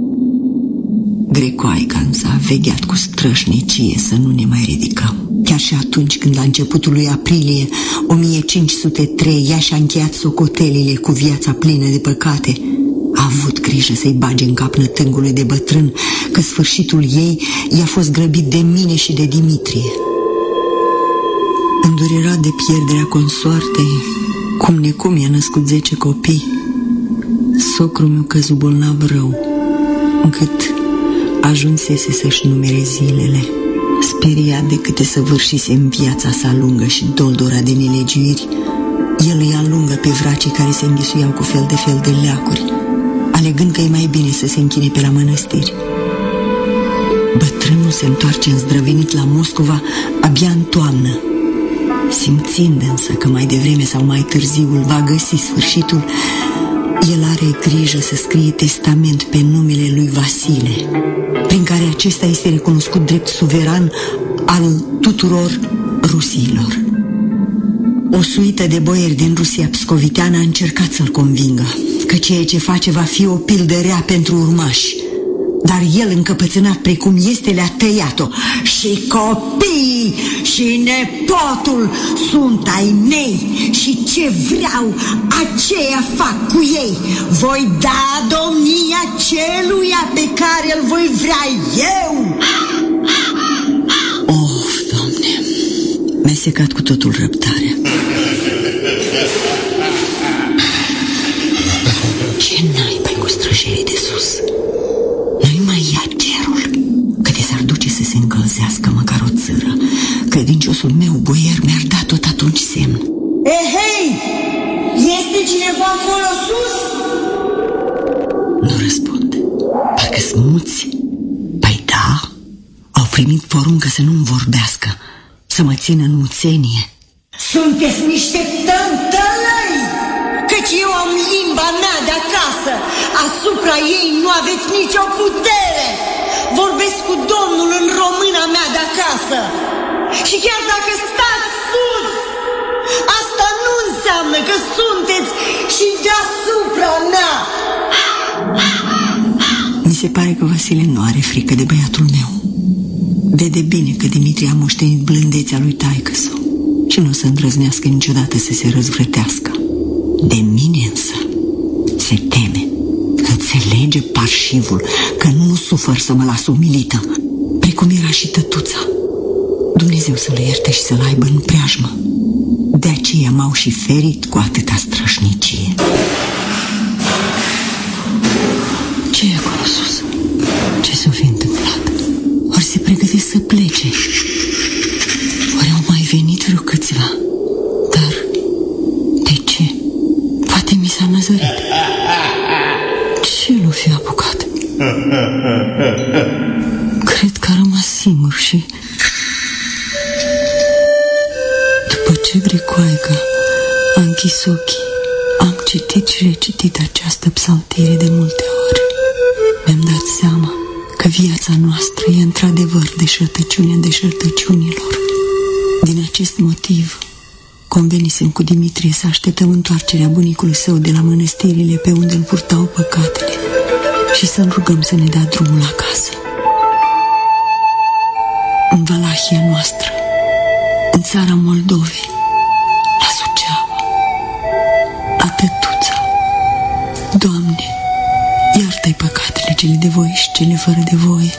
Grecoaica însă a vegheat cu strășnicie să nu ne mai ridicăm. Chiar și atunci când la începutul lui aprilie o mie cinci sute trei ea și-a încheiat socotelile cu viața plină de păcate, a avut grijă să-i bage în cap nătângului de bătrân că sfârșitul ei i-a fost grăbit de mine și de Dimitrie. Îndurerat de pierderea consoartei, cum necum i-a născut zece copii, socrul meu căzu bolnav rău, încât ajunsese să-și numere zilele. Speriat de câte săvârșise în viața sa lungă și doldora de nelegiuiri, el îi alungă pe vracii care se înghesuiau cu fel de fel de leacuri, alegând că e mai bine să se închine pe la mănăstiri. Bătrânul se întoarce îndrăvenit la Moscova abia în toamnă. Simțind însă că mai devreme sau mai târziu îl va găsi sfârșitul, el are grijă să scrie testament pe numele lui Vasile, prin care acesta este recunoscut drept suveran al tuturor rusiilor. O suită de boieri din Rusia pscoviteană a încercat să-l convingă că ceea ce face va fi o pildă rea pentru urmași, dar el, încăpățânat precum este, le-a tăiat-o. Și copiii și nepotul sunt ai mei și ce vreau, aceea fac cu ei. Voi da domnia celuia pe care îl voi vrea eu. Of, Doamne, mi-a secat cu totul răbdarea. Ce naiba-i cu străjerii de sus? Nu-i mai ia cerul, că de s-ar duce să se încălzească măcar o țără. Credinciosul meu boier mi-ar da tot atunci semn. Ehei, este cineva acolo sus? Nu răspunde. Parcă smuți. Păi da, au primit poruncă să nu-mi vorbească, să mă țină în muțenie. Sunteți niște tântălăi, căci eu am limba mea de acasă. Asupra ei nu aveți nicio putere. Vorbesc cu Domnul în româna mea de acasă. Și chiar dacă stați sus, asta nu înseamnă că sunteți și deasupra mea. Mi se pare că Vasile nu are frică de băiatul meu. Vede bine că Dimitrie a moștenit blândețea lui taică-său și nu o să îndrăznească niciodată să se răzvrătească. De mine însă se teme. Înțelege parșivul că nu sufăr să mă las umilită, precum era și tătuța. Dumnezeu să-l ierte și să-l aibă în preajmă. De aceea m-au și ferit cu atâta strășnicie. Ce e acolo sus? Ce s-o fi întâmplat? Ori se pregătesc să plece? Ori au mai venit vreo câțiva? Dar de ce? Poate mi s-a năzărit. Ce l-o fi apucat? Cred că a rămas singur și... După ce Gricoaica a închis ochii, am citit și recitit această psaltire de multe ori. Mi-am dat seama că viața noastră e într-adevăr deșertăciunea deșertăciunilor. Din acest motiv, convenisem cu Dimitrie să așteptăm întoarcerea bunicului său de la mănăstirile pe unde îl purtau păcatele și să-l rugăm să ne dea drumul acasă. În Valahia noastră, în țara Moldovei, la Suceava, la Tătuța. Doamne, iartă-i păcatele cele de voie și cele fără de voie.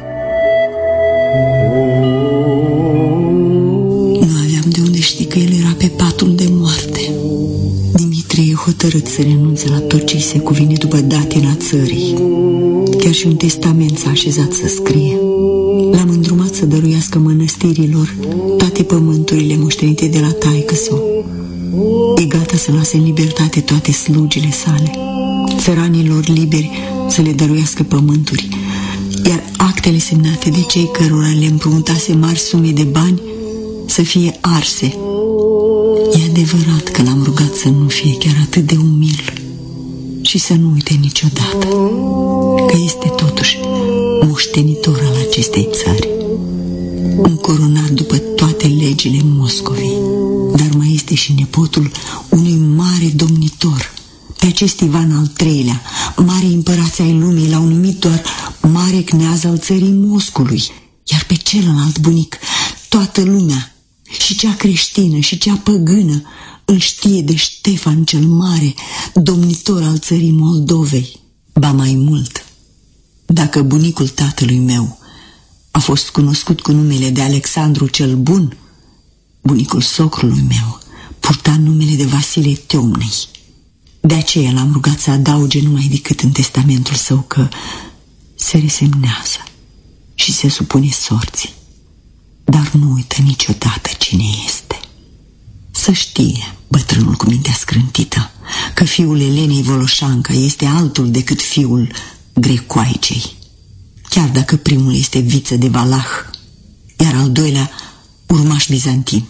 Nu aveam de unde ști că el era pe patul de moarte. Dimitrie e hotărât să renunțe la tot ce-i se cuvine după datina țării. Chiar și un testament s-a așezat să scrie. L-am îndrumat să dăruiască mănăstirilor toate pământurile moștenite de la taică-său. E gata să lase în libertate toate slugile sale, țăranilor liberi să le dăruiască pământuri, iar actele semnate de cei cărora le împrumutase mari sume de bani să fie arse. E adevărat că l-am rugat să nu fie chiar atât de umil și să nu uite niciodată că este totuși moștenitor al acestei țări, încoronat după toate legile Moscovei, dar mai este și nepotul unui mare domnitor. Pe acest Ivan al treilea, mare împăraț ai lumii, l-au numit doar mare cneaz al țării Moscului, iar pe celălalt bunic toată lumea, și cea creștină și cea păgână, îl știe de Ștefan cel Mare, domnitor al țării Moldovei. Ba mai mult, dacă bunicul tatălui meu a fost cunoscut cu numele de Alexandru cel Bun, bunicul socrului meu purta numele de Vasile Teomnei. De aceea l-am rugat să adauge numai decât în testamentul său că se resemnează și se supune sorții, dar nu uită niciodată cine este. Să știe bătrânul cu mintea scrântită că fiul Elenei Voloșanca este altul decât fiul Gricoaicei, chiar dacă primul este viță de Valah, iar al doilea urmaș bizantin.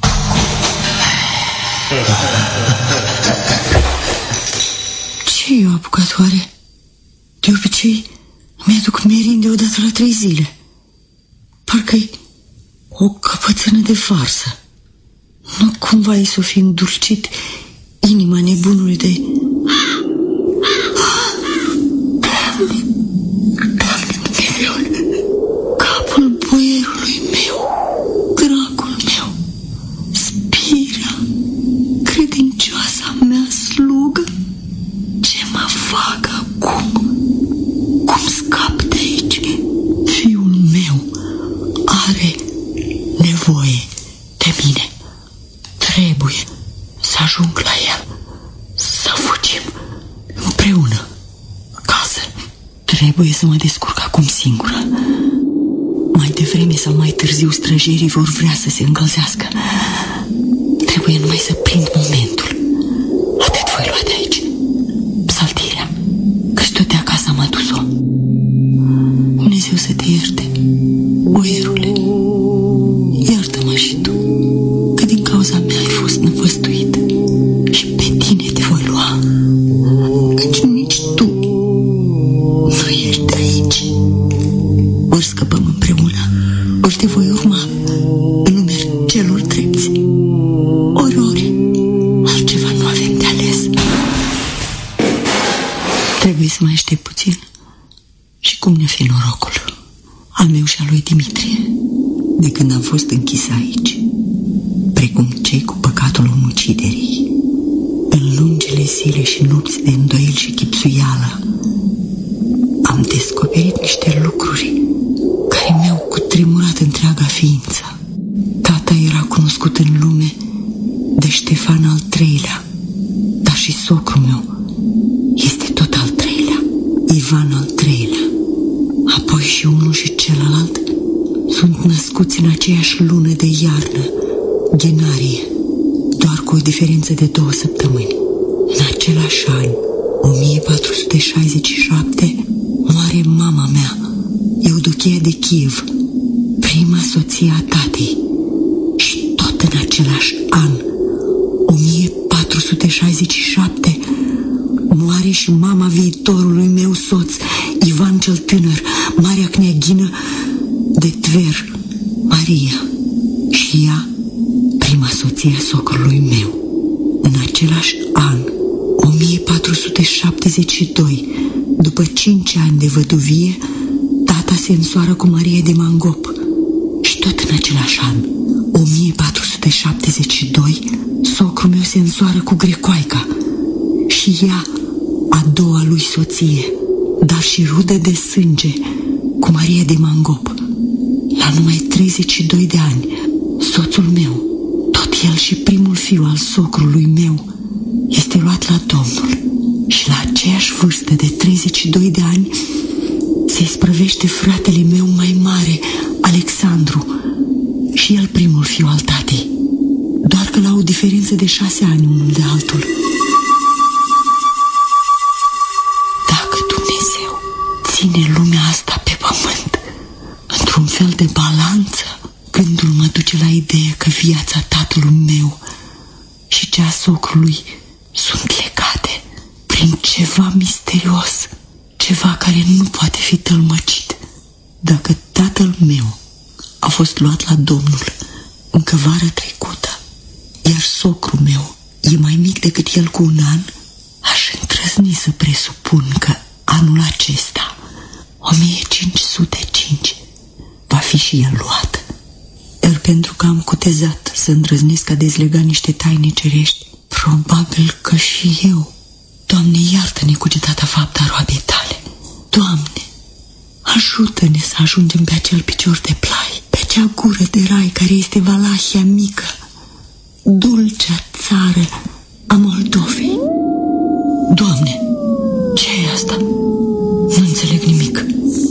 Ce i-a apucat oare? De obicei mi-aduc merinde odată la trei zile. Parcă-i o căpățână de farsă. Nu cumva i s-o fi îndulcit inima nebunului de... Doamne, Doamne Dumnezeule, capul boierului meu, dragul meu, Spirea, credincioasa mea slugă, ce mă fac acum? Cum scap de aici? Fiul meu are nevoie de mine. Trebuie să ajung la el, să fugim împreună acasă. Trebuie să mă descurc acum singură. Mai devreme sau mai târziu străjerii vor vrea să se încălzească. Trebuie numai să prind momentul. Atât voi lua de aici. Psaltirea, căci tot de acasă am adus-o. Dumnezeu să te ierte, boierule. Iartă-mă și tu, că din cauza mea ai fost năpăstuit și pe tine te voi lua, căci nici tu nu ești aici. Ori scăpăm împreună, ori te voi urma în numele celor drepți, ori, ori, altceva nu avem de ales. Trebuie să mai aștept puțin și cum ne fi norocul al meu și al lui Dimitrie, de când am fost închis aici, precum cei cu păcatul omuciderii. În lungile zile și nopți de îndoiel și chipsuială am descoperit niște lucruri care mi-au cutremurat întreaga ființă. Tata era cunoscut în lume de Ștefan Ivan al treilea. Apoi și unul și celălalt sunt născuți în aceeași lună de iarnă, Genarie, doar cu o diferență de două săptămâni. În același an, o mie patru sute șaizeci și șapte, moare mama mea, Eudochia de Kiev, prima soție a tatei. Și tot în același an, o mie patru sute șaizeci și șapte, moare și mama viitorului meu soț, Ivan cel Tânăr, marea kneaghină de Tver, Maria, și ea, prima soție a socrului meu. În același an, o mie patru sute șaptezeci și doi, după cinci ani de văduvie, tata se însoară cu Maria de Mangop. Și tot în același an, o mie patru sute șaptezeci și doi, socrul meu se însoară cu Grecoaica și ea, a doua lui soție, dar și rudă de sânge cu Maria de Mangop. La numai treizeci și doi de ani, soțul meu, tot el și primul fiu al socrului meu, este luat la Domnul și la aceeași vârstă de treizeci și doi de ani se isprăvește fratele meu mai mare, Alexandru, și el primul fiu al tatei, doar că la o diferență de șase ani unul de altul. Dacă Dumnezeu ține lumea asta pe pământ într-un fel de balanță, gândul mă duce la ideea că viața tatălui meu și cea a socrului sunt legate prin ceva misterios, ceva care nu poate fi tălmăcit. Dacă tatăl meu a fost luat la Domnul încă vara trecută, iar socrul meu e mai mic decât el cu un an, aș îndrăzni să presupun că anul acesta, o mie cinci sute cinci, va fi și el luat. Iar pentru că am cutezat să îndrăznesc a dezlega niște taine cerești, probabil că și eu. Doamne, iartă-ne cugetata fapta roabei tale. Doamne, ajută-ne să ajungem pe acel picior de plai, pe acea gură de rai care este Valahia mică, dulcea țară a Moldovei. Doamne, ce e asta? Nu înțeleg nimic.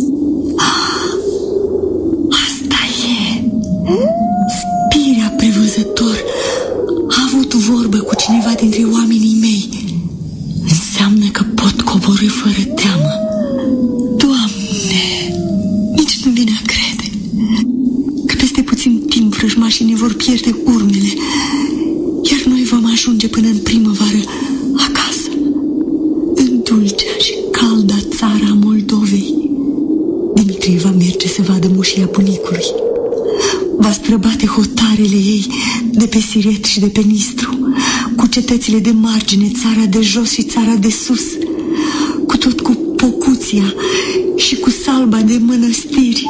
Asta e. Spirea prevăzător a avut vorbă cu cineva dintre oamenii mei. Înseamnă că pot coborî fără teamă. Doamne, nici nu vine a crede că peste puțin timp vrăjmașii ne vor pierde urmele, iar noi vom ajunge până în primăvară acasă, în dulcea și calda țara a Moldovei. Dimitrie va merge să vadă moșia bunicului. Va străbate hotarele ei de pe Siret și de pe Nistru, cu cetățile de margine, țara de jos și țara de sus, cu tot cu Pocuția și cu salba de mănăstiri.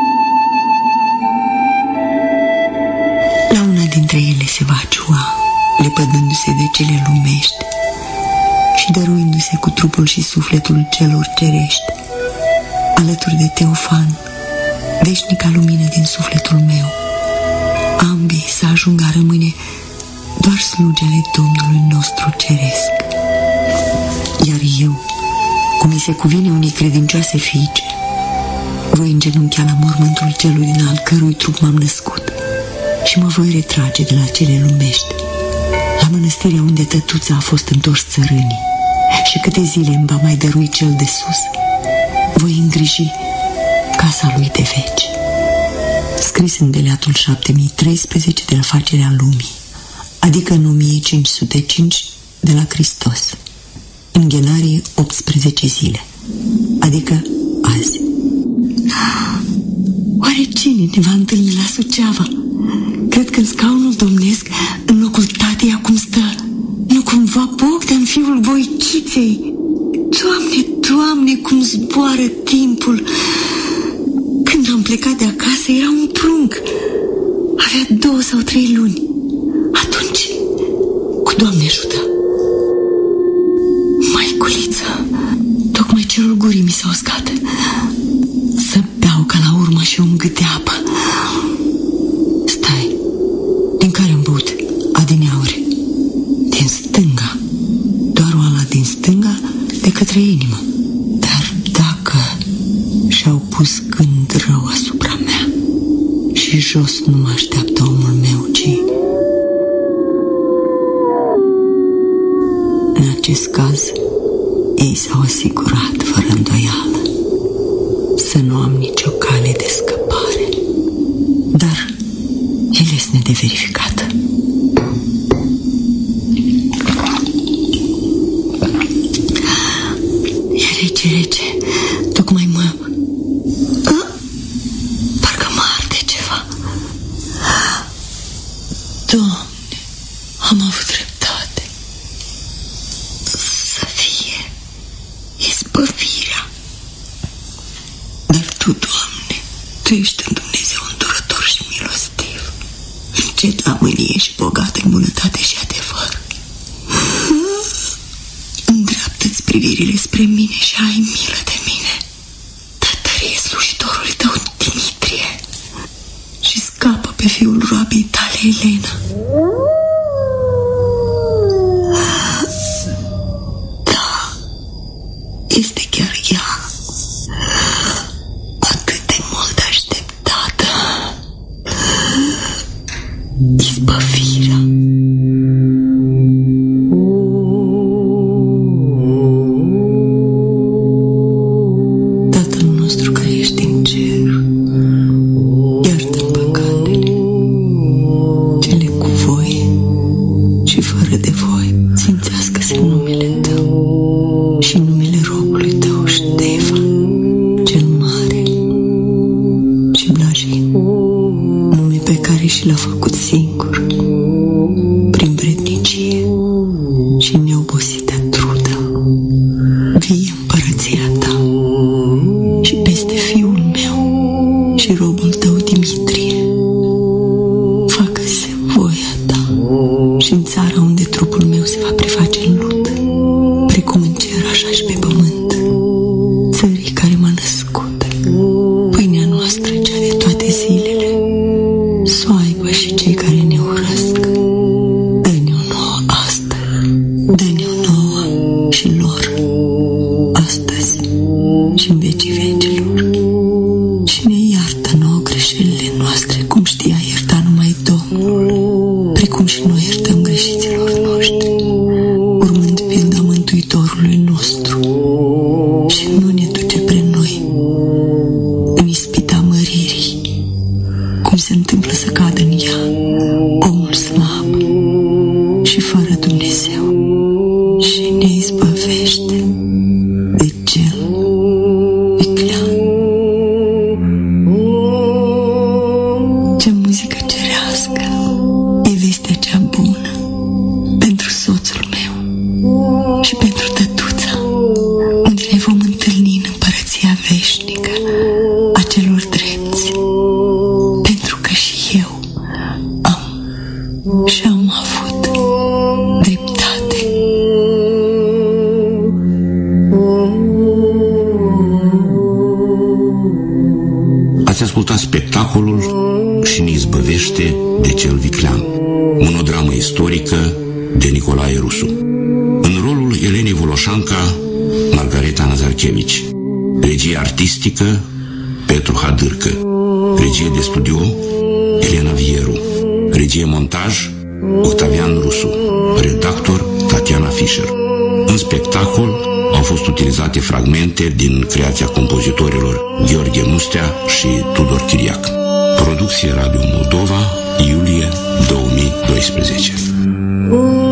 La una dintre ele se va ciua, lepădându-se de cele lumești și dăruindu-se cu trupul și sufletul celor cerești, alături de Teofan, veșnica lumină din sufletul meu. Ambii să ajungă a rămâne doar slugi ale Domnului nostru ceresc. Iar eu, cum mi se cuvine unei credincioase fiice, voi îngenunchea la mormântul celui din al cărui trup m-am născut și mă voi retrage de la cele lumești, la mănăstirea unde tătuța a fost întors țărânii, și câte zile îmi va mai dărui cel de sus, voi îngriji casa lui de veci. Scris în deleatul șapte mii treisprezece de la facerea lumii, adică în o mie cinci sute cinci de la Hristos, în Genarie optsprezece zile, adică azi. Oare cine ne va întâlni la Suceava? Cred că în scaunul domnesc, în locul tatei, acum stă, nu cumva Bogdan, fiul Voichiței? Doamne, Doamne, cum zboară timpul! Când am plecat de acasă era un prunc, avea două sau trei luni. Atunci, cu Doamne ajută, maiculiță, tocmai cerul gurii mi s-a uscat. Să beau ca la urmă și un gât de apă. Stai, din care am băut adineauri? Din stânga, doar oala din stânga de către inimă. Dar pus gând rău asupra mea și jos nu mă așteaptă omul meu, ci în acest caz ei s-au asigurat fără îndoială să nu am nicio cale de scăpare, dar e lesne de verificat. E rece, rece, tocmai mă... A? Parcă mă arde ceva. Doamne, am avut dreptate. Să fie izbăvirea. Dar Tu, Doamne, Tu ești un Dumnezeu îndurător și milostiv, încet la mânie și bogat în bunătate și adevăr. Îndreaptă-ți privirile spre mine și ai milă de mine. Tătărie slujitorului Tău, Dimitrie, și scapă pe fiul roabei Tale, Elena. Da, este chiar ea, atât de mult așteptată, izbăvirea. Tatăl nostru care ești în cer, iartă-mi păcatele, cele cu voie și fără de voie. Sfințească-se numele Tău și numele robului Tău Ștefan, cel mare și blajin, nume pe care și l-a făcut singur, prin vrednicie și neobosită trudă. Vie împărăția Ta și peste fiul meu și robul Tău Dimitrie. Facă-se voia Ta și în țara unde trupul meu se va preface în lut, precum în cer, așa și pe pământ, țării care m-a născut, pâinea noastră, cea de toate zilele, să o aibă și cei care ne urăsc. Dă-ne-o nouă astăzi, dă-ne-o nouă și lor, astăzi și în vecii vecilor. Și ne iartă nouă greșelile noastre, cum știa ierta numai Domnul, precum și noi iertăm greșiților noștri, urmând pilda Mântuitorului nostru. Și nu ne duce pre noi în ispita măririi, cum se întâmplă să cadă în ea omul slab și fără Dumnezeu, și ne izbăvește de cel viclean. Ce muzică cerească e vestea cea bună pentru soțul meu și pentru tătuța, unde ne vom întâlni în împărăția veșnică a celor drepți, pentru că și eu am și am avut dreptate. Ați ascultat spectacolul Și ne izbăvește de cel viclean, monodramă istorică de Nicolae Rusu. În rolul Elenei Voloșanca, Margareta Nazarchevici. Regie artistică, Petru Hadârcă. Regie de studio, Elena Vieru. Regie montaj, Octavian Rusu. Redactor, Tatiana Fischer. În spectacol au fost utilizate fragmente din creația compozitorilor Gheorghe Mustea și Tudor Chiriac. Producție Radio Moldova, iulie două mii doisprezece.